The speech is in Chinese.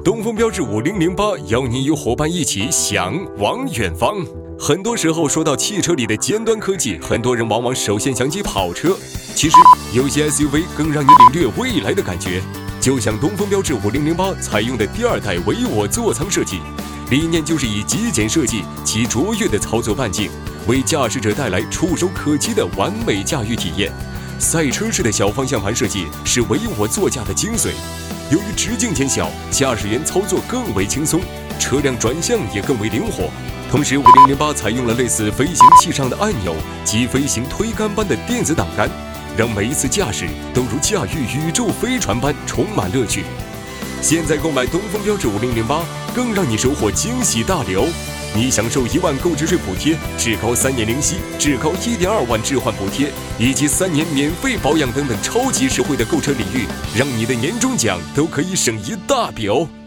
东风标致5008邀您与伙伴一起想往远方。很多时候说到汽车里的尖端科技，很多人往往首先想起跑车。其实有些 SUV 更让你领略未来的感觉，就像东风标致5008采用的第2代唯我座舱设计，理念就是以极简设计其卓越的操作半径，为驾驶者带来触手可及的完美驾驭体验。赛车式的小方向盘设计是唯我座驾的精髓，由于直径减小，驾驶员操作更为轻松，车辆转向也更为灵活。同时5008采用了类似飞行器上的按钮及飞行推杆般的电子档杆，让每一次驾驶都如驾驭宇宙飞船般充满乐趣。现在购买东风标致5008，更让你收获惊喜大礼！你享受1万购置税补贴，至高3年零息，至高1.2万置换补贴，以及3年免费保养等等超级实惠的购车礼遇，让你的年终奖都可以省一大笔哦！